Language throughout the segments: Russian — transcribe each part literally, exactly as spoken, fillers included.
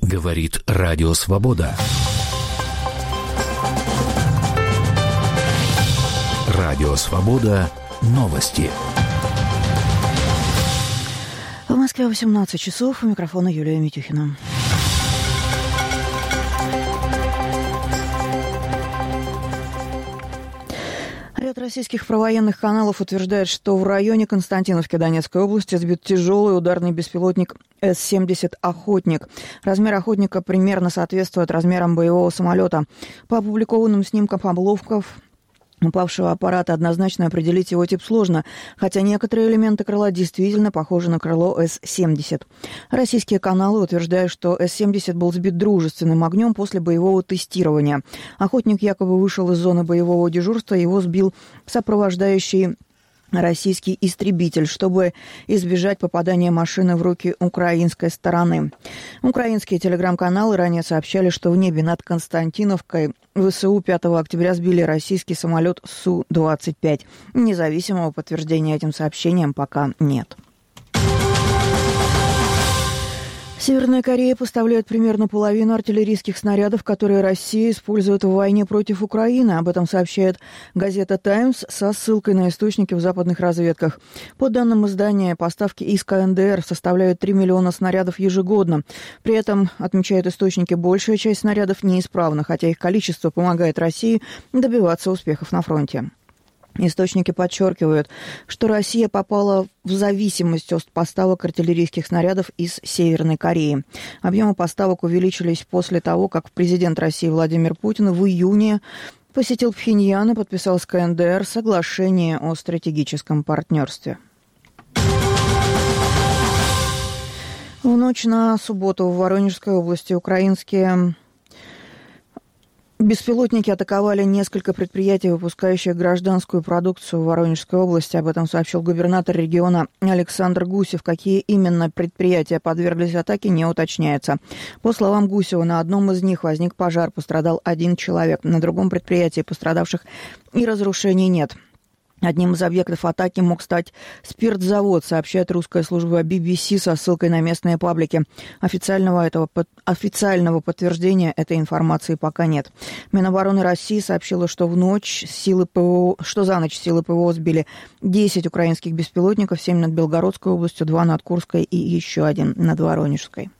Говорит Радио Свобода. Радио Свобода. Новости. В Москве восемнадцать часов. У микрофона Юлия Митюхина. Ряд российских провоенных каналов утверждает, что в районе Константиновки Донецкой области сбит тяжелый ударный беспилотник эс семьдесят «Охотник». Размер «Охотника» примерно соответствует размерам боевого самолета. По опубликованным снимкам обломков упавшего аппарата однозначно определить его тип сложно, хотя некоторые элементы крыла действительно похожи на крыло эс семьдесят. Российские каналы утверждают, что эс семьдесят был сбит дружественным огнем после боевого тестирования. Охотник якобы вышел из зоны боевого дежурства, его сбил сопровождающий российский истребитель, чтобы избежать попадания машины в руки украинской стороны. Украинские телеграм-каналы ранее сообщали, что в небе над Константиновкой ВСУ пятого октября сбили российский самолет Су двадцать пять. Независимого подтверждения этим сообщениям пока нет. Северная Корея поставляет примерно половину артиллерийских снарядов, которые Россия использует в войне против Украины. Об этом сообщает газета «Таймс» со ссылкой на источники в западных разведках. По данным издания, поставки из ка эн дэ эр составляют три миллиона снарядов ежегодно. При этом, отмечают источники, большая часть снарядов неисправна, хотя их количество помогает России добиваться успехов на фронте. Источники подчеркивают, что Россия попала в зависимость от поставок артиллерийских снарядов из Северной Кореи. Объемы поставок увеличились после того, как президент России Владимир Путин в июне посетил Пхеньян и подписал с ка эн дэ эр соглашение о стратегическом партнерстве. В ночь на субботу в Воронежской области украинские беспилотники атаковали несколько предприятий, выпускающих гражданскую продукцию в Воронежской области. Об этом сообщил губернатор региона Александр Гусев. Какие именно предприятия подверглись атаке, не уточняется. По словам Гусева, на одном из них возник пожар, пострадал один человек. На другом предприятии пострадавших и разрушений нет. Одним из объектов атаки мог стать спиртзавод, сообщает русская служба би би си со ссылкой на местные паблики. Официального, этого, официального подтверждения этой информации пока нет. Минобороны России сообщила, что в ночь силы ПВО, что за ночь силы ПВО сбили десять украинских беспилотников, семь над Белгородской областью, два над Курской и еще один над Воронежской.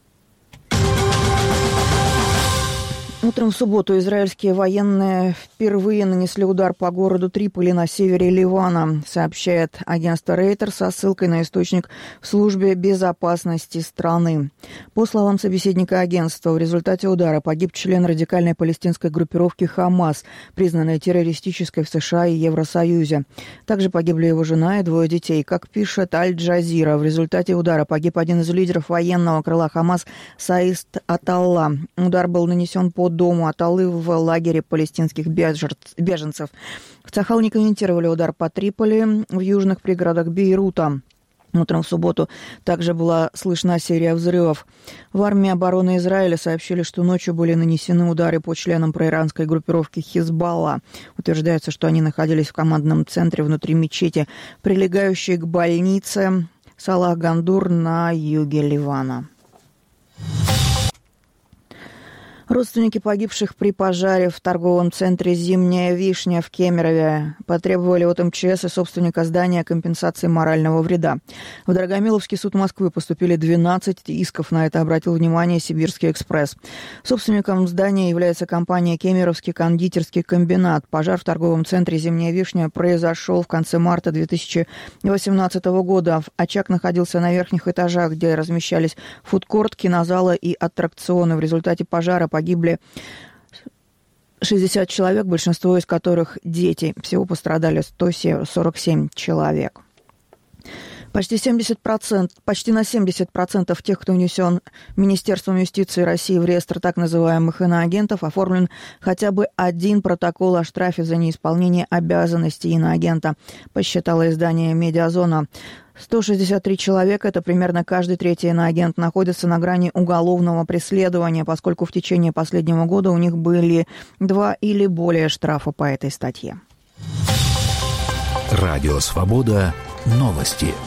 Утром в субботу израильские военные впервые нанесли удар по городу Триполи на севере Ливана, сообщает агентство Рейтер со ссылкой на источник в службе безопасности страны. По словам собеседника агентства, в результате удара погиб член радикальной палестинской группировки «Хамас», признанной террористической в США и Евросоюзе. Также погибли его жена и двое детей. Как пишет Аль-Джазира, в результате удара погиб один из лидеров военного крыла «Хамас» Саид Аталла. Удар был нанесен по дому Аталлы в лагере палестинских беженцев. В Цахал не комментировали удар по Триполи в южных пригородах Бейрута. Утром в субботу также была слышна серия взрывов. В армии обороны Израиля сообщили, что ночью были нанесены удары по членам проиранской группировки Хизбалла. Утверждается, что они находились в командном центре внутри мечети, прилегающей к больнице Салах-Гандур на юге Ливана. Родственники погибших при пожаре в торговом центре «Зимняя вишня» в Кемерове потребовали от эм че эс и собственника здания компенсации морального вреда. В Драгомиловский суд Москвы поступили двенадцать исков. На это обратил внимание «Сибирский экспресс». Собственником здания является компания «Кемеровский кондитерский комбинат». Пожар в торговом центре «Зимняя вишня» произошел в конце марта две тысячи восемнадцатого года. Очаг находился на верхних этажах, где размещались фудкорт, кинозалы и аттракционы. В результате пожара погибли шестьдесят человек, большинство из которых дети. Всего пострадали сто сорок семь человек. Почти семьдесят процентов, почти на семьдесят процентов тех, кто внесен Министерством юстиции России в реестр так называемых иноагентов, оформлен хотя бы один протокол о штрафе за неисполнение обязанностей иноагента, посчитало издание «Медиазона». сто шестьдесят три человека, это примерно каждый третий иноагент, находится на грани уголовного преследования, поскольку в течение последнего года у них были два или более штрафа по этой статье. Радио «Свобода». Новости.